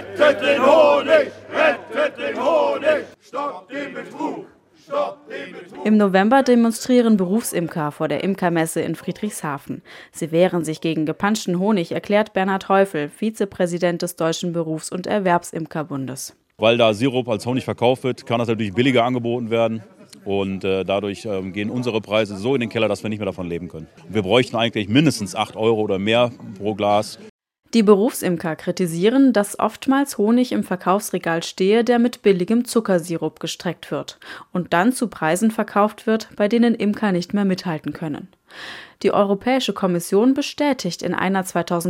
Rettet den Honig! Rettet den Honig! Stoppt den Betrug! Stoppt den Betrug! Im November demonstrieren Berufsimker vor der Imkermesse in Friedrichshafen. Sie wehren sich gegen gepanschten Honig, erklärt Bernhard Häufel, Vizepräsident des Deutschen Berufs- und Erwerbsimkerbundes. Weil da Sirup als Honig verkauft wird, kann das natürlich billiger angeboten werden. Und dadurch gehen unsere Preise so in den Keller, dass wir nicht mehr davon leben können. Wir bräuchten eigentlich mindestens 8 € oder mehr pro Glas. Die Berufsimker kritisieren, dass oftmals Honig im Verkaufsregal stehe, der mit billigem Zuckersirup gestreckt wird und dann zu Preisen verkauft wird, bei denen Imker nicht mehr mithalten können. Die Europäische Kommission bestätigt in einer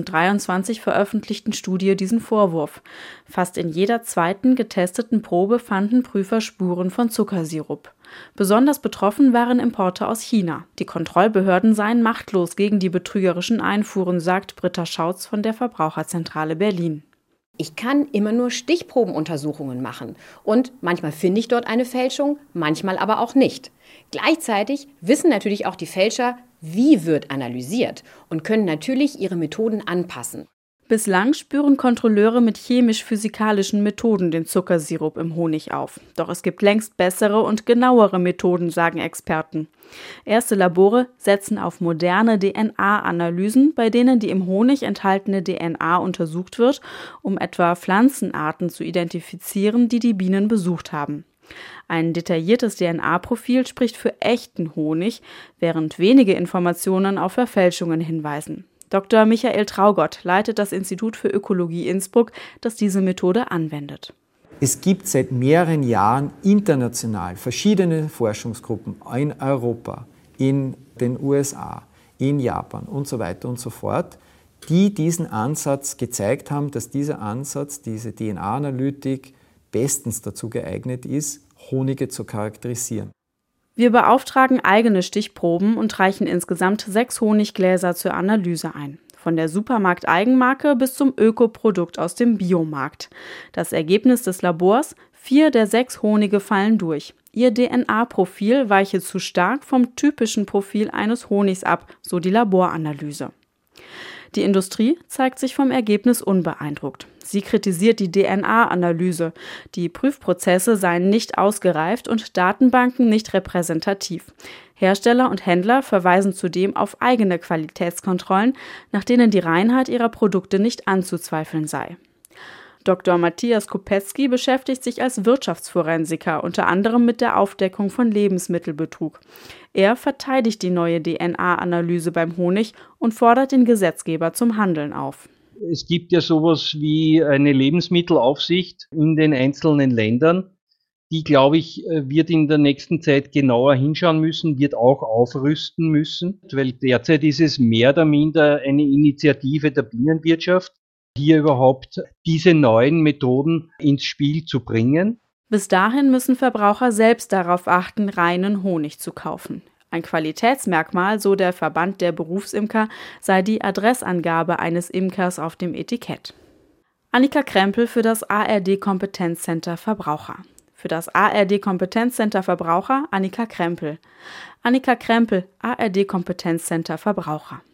2023 veröffentlichten Studie diesen Vorwurf. Fast in jeder zweiten getesteten Probe fanden Prüfer Spuren von Zuckersirup. Besonders betroffen waren Importe aus China. Die Kontrollbehörden seien machtlos gegen die betrügerischen Einfuhren, sagt Britta Schautz von der Verbraucherzentrale Berlin. Ich kann immer nur Stichprobenuntersuchungen machen und manchmal finde ich dort eine Fälschung, manchmal aber auch nicht. Gleichzeitig wissen natürlich auch die Fälscher, wie wird analysiert und können natürlich ihre Methoden anpassen. Bislang spüren Kontrolleure mit chemisch-physikalischen Methoden den Zuckersirup im Honig auf. Doch es gibt längst bessere und genauere Methoden, sagen Experten. Erste Labore setzen auf moderne DNA-Analysen, bei denen die im Honig enthaltene DNA untersucht wird, um etwa Pflanzenarten zu identifizieren, die die Bienen besucht haben. Ein detailliertes DNA-Profil spricht für echten Honig, während wenige Informationen auf Verfälschungen hinweisen. Dr. Michael Traugott leitet das Institut für Ökologie Innsbruck, das diese Methode anwendet. Es gibt seit mehreren Jahren international verschiedene Forschungsgruppen in Europa, in den USA, in Japan und so weiter und so fort, die diesen Ansatz gezeigt haben, dass dieser Ansatz, diese DNA-Analytik, bestens dazu geeignet ist, Honige zu charakterisieren. Wir beauftragen eigene Stichproben und reichen insgesamt 6 Honiggläser zur Analyse ein. Von der Supermarkt-Eigenmarke bis zum Ökoprodukt aus dem Biomarkt. Das Ergebnis des Labors: 4 der 6 Honige fallen durch. Ihr DNA-Profil weiche zu stark vom typischen Profil eines Honigs ab, so die Laboranalyse. Die Industrie zeigt sich vom Ergebnis unbeeindruckt. Sie kritisiert die DNA-Analyse. Die Prüfprozesse seien nicht ausgereift und Datenbanken nicht repräsentativ. Hersteller und Händler verweisen zudem auf eigene Qualitätskontrollen, nach denen die Reinheit ihrer Produkte nicht anzuzweifeln sei. Dr. Matthias Kopetzky beschäftigt sich als Wirtschaftsforensiker unter anderem mit der Aufdeckung von Lebensmittelbetrug. Er verteidigt die neue DNA-Analyse beim Honig und fordert den Gesetzgeber zum Handeln auf. Es gibt ja sowas wie eine Lebensmittelaufsicht in den einzelnen Ländern. Die, glaube ich, wird in der nächsten Zeit genauer hinschauen müssen, wird auch aufrüsten müssen, weil derzeit ist es mehr oder minder eine Initiative der Bienenwirtschaft, hier überhaupt diese neuen Methoden ins Spiel zu bringen. Bis dahin müssen Verbraucher selbst darauf achten, reinen Honig zu kaufen. Ein Qualitätsmerkmal, so der Verband der Berufsimker, sei die Adressangabe eines Imkers auf dem Etikett. Annika Krempel für das ARD-Kompetenzcenter Verbraucher. Für das ARD-Kompetenzcenter Verbraucher Annika Krempel. Annika Krempel, ARD-Kompetenzcenter Verbraucher.